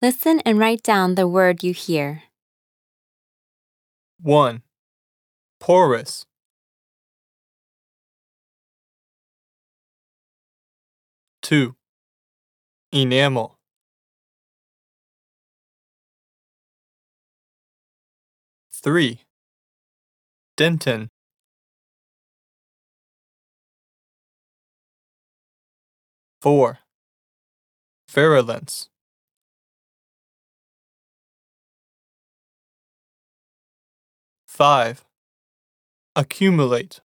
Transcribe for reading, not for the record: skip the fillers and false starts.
Listen and write down the word you hear. 1. Porous. 2. Enamel. 3. Dentin. 4. Virulence. 5. Accumulate.